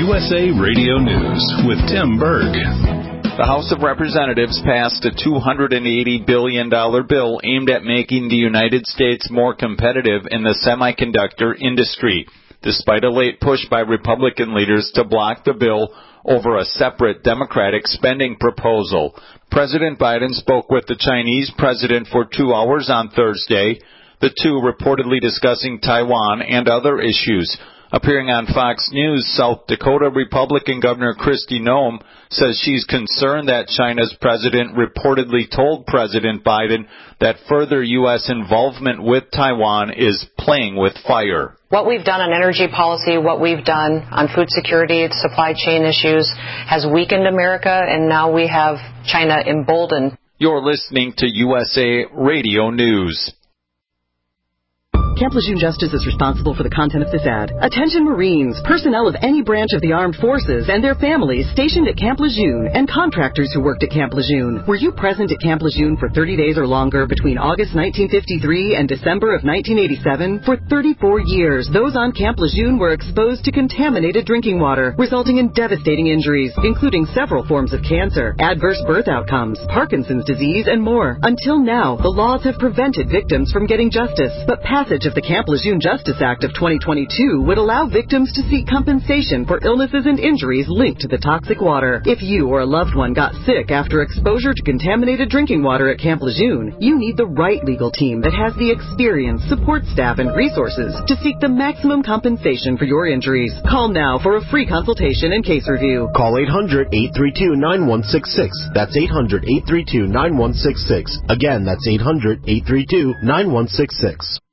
USA Radio News with Tim Berg. The House of Representatives passed a $280 billion bill aimed at making the United States more competitive in the semiconductor industry, despite a late push by Republican leaders to block the bill over a separate Democratic spending proposal. President Biden spoke with the Chinese president for 2 hours on Thursday, the two reportedly discussing Taiwan and other issues. Appearing on Fox News, South Dakota Republican Governor Kristi Noem says she's concerned that China's president reportedly told President Biden that further U.S. involvement with Taiwan is playing with fire. What we've done on energy policy, what we've done on food security, supply chain issues has weakened America, and now we have China emboldened. You're listening to USA Radio News. Camp Lejeune Justice is responsible for the content of this ad. Attention Marines, personnel of any branch of the armed forces and their families stationed at Camp Lejeune and contractors who worked at Camp Lejeune. Were you present at Camp Lejeune for 30 days or longer between August 1953 and December of 1987? For 34 years, those on Camp Lejeune were exposed to contaminated drinking water, resulting in devastating injuries, including several forms of cancer, adverse birth outcomes, Parkinson's disease, and more. Until now, the laws have prevented victims from getting justice, but passage of the Camp Lejeune Justice Act of 2022 would allow victims to seek compensation for illnesses and injuries linked to the toxic water. If you or a loved one got sick after exposure to contaminated drinking water at Camp Lejeune, you need the right legal team that has the experience, support staff, and resources to seek the maximum compensation for your injuries. Call now for a free consultation and case review. Call 800-832-9166. That's 800-832-9166. Again, that's 800-832-9166.